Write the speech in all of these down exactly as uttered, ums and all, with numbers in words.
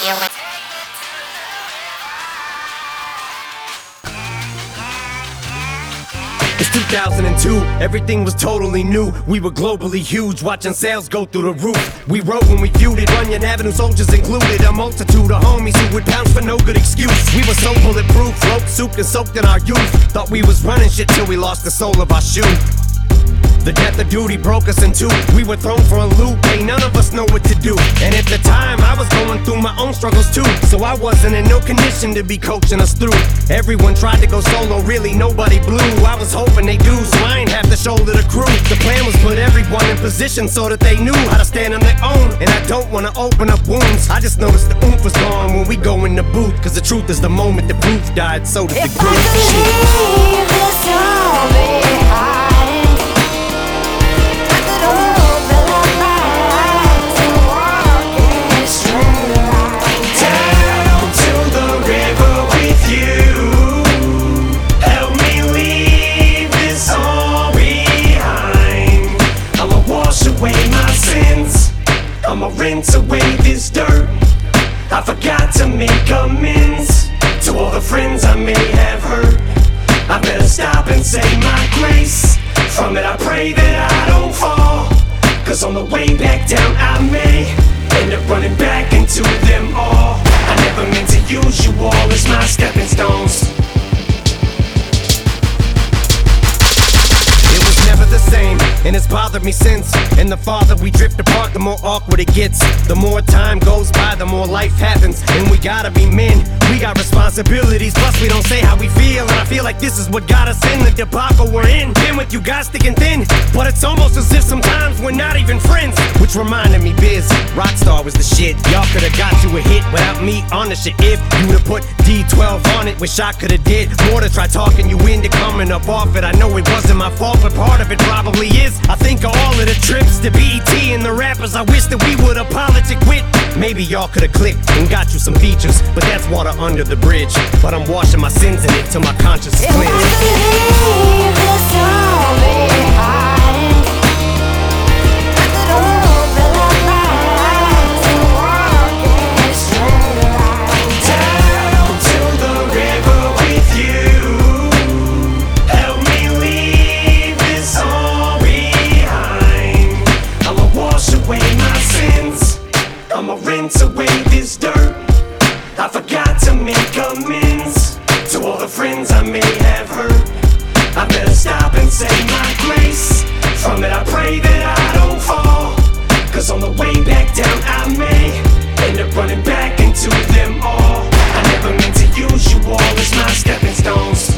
It's two thousand two, everything was totally new. We were globally huge, watching sales go through the roof. We rode when we feuded, Runyon Avenue soldiers included. A multitude of homies who would pounce for no good excuse. We were so bulletproof, float souped and soaked in our youth. Thought we was running shit till we lost the sole of our shoe. The death of duty broke us in two. We were thrown for a loop, ain't none of us know what to do. And at the time, I was going through my own struggles too. So I wasn't in no condition to be coaching us through. Everyone tried to go solo, really nobody blew. I was hoping they do, so I ain't have to shoulder the crew. The plan was put everyone in position so that they knew how to stand on their own. And I don't wanna open up wounds, I just noticed the oomph was gone when we go in the booth. Cause the truth is the moment the proof died, so did the If groove. I could leave this all behind, I'ma rinse away this dirt. I forgot to make amends to all the friends I may have hurt. I better stop and say my grace. From it I pray that I don't fall, cause on the way back down I may end up running back into them all. I never meant to use you all as my stepping stones. It was never the same, and it's bothered me since. And the farther we drift apart, the more awkward it gets. The more time goes by, the more life happens. And we gotta be men, we got responsibilities. Plus we don't say how we feel, and I feel like this is what got us in the debacle we're in. Been with you guys thick and thin, but it's almost as if sometimes we're not even friends. Which reminded me, Biz, Rockstar was the shit. Y'all could've got you a hit without me on the shit. If you would've put D twelve on it, wish I could've did more to try talking you into coming up off it. I know it wasn't my fault, but part of it probably is. I think of all of the trips to B E T and the rappers I wish that we would've politic with. Maybe y'all could've clicked and got you some features, but that's water under the bridge. But I'm washing my sins in it till my conscience is cleansed. if I could leave this all behind, I could open up my eyes and walk in a straight line down to the river with you. Help me leave this all behind. I'ma wash away my sins, I'ma rinse away this dirt. I forgot to make amends to all the friends I may have hurt. I better stop and say my grace. From it I pray that I don't fall, cause on the way back down I may end up running back into them all. I never meant to use you all as my stepping stones.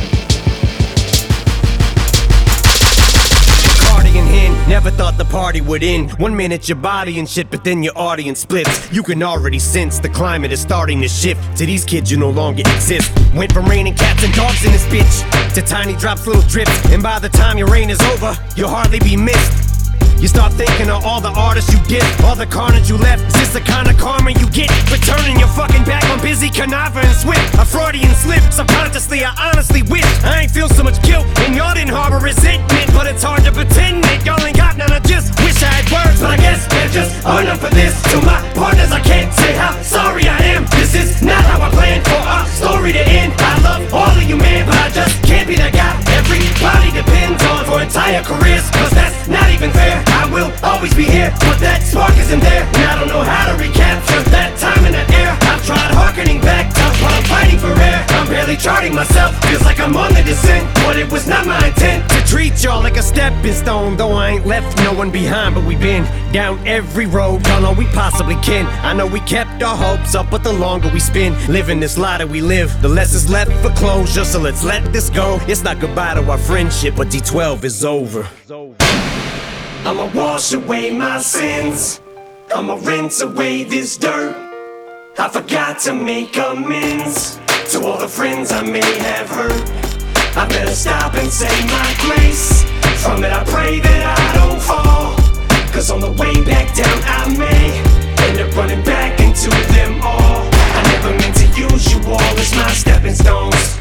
Never thought the party would end. One minute your body and shit, but then your audience splits. You can already sense the climate is starting to shift. To these kids you no longer exist. Went from raining cats and dogs in this bitch to tiny drops, little drips. And by the time your reign is over, you'll hardly be missed. You start thinking of all the artists you did, all the carnage you left. Is this the kind of karma you get for turning your fucking back on Busy, Canava, and Swift? A Freudian slip, subconsciously I honestly wish I ain't feel so much guilt and y'all didn't harbor resentment. But it's hard to pretend that y'all ain't got none. I just wish I had words, but I guess they're just enough for this. To my partners I can't say how sorry I am. This is not how I planned for our story to end. I love all of you, man, but I just can't be that guy everybody depends on for entire careers, cause that's not even fair. I will always be here, but that spark isn't there. And I don't know how to recapture that time in that air. I've tried harkening back to while I'm fighting for air. I'm barely charting myself, feels like I'm on the descent, but it was not my intent to treat y'all like a stepping stone. Though I ain't left no one behind, but we've been down every road, done all we possibly can. I know we kept our hopes up, but the longer we spend living this lie that we live, the less is left for closure. So let's let this go. It's not goodbye to our friendship, but D twelve is over. I'ma wash away my sins, I'ma rinse away this dirt. I forgot to make amends to all the friends I may have hurt. I better stop and say my grace. From it I pray that I don't fall, cause on the way back down I may end up running back into them all. I never meant to use you all as my stepping stones.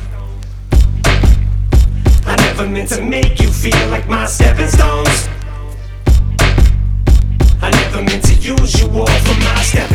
I never meant to make you feel like my stepping stones. I never meant to use you all for my stepping stones.